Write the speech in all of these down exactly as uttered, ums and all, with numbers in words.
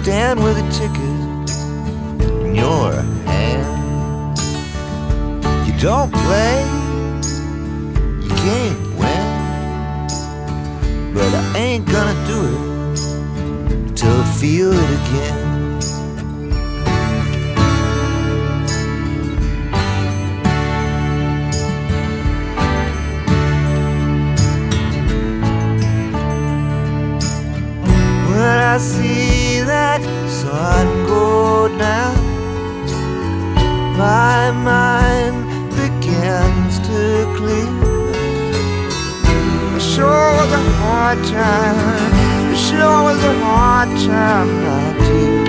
stand with a ticket in your hand. You don't play, you can't win, but I ain't gonna do it till I feel it again. When I see that sun go down, my mind begins to clear. It sure was a hard time, it sure was a hard time not to.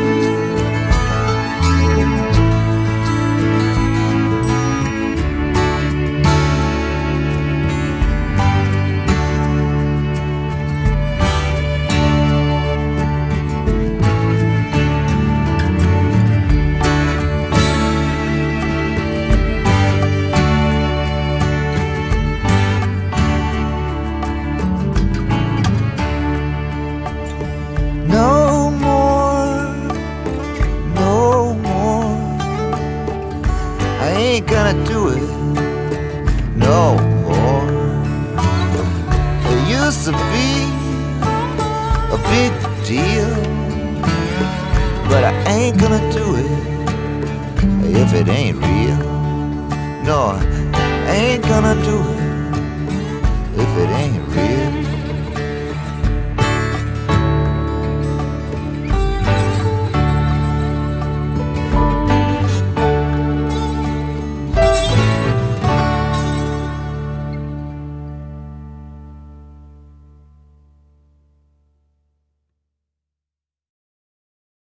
No more, no more, I ain't gonna do it no more. It used to be a big deal, but I ain't gonna do it if it ain't real. No, I ain't gonna do it if it ain't real.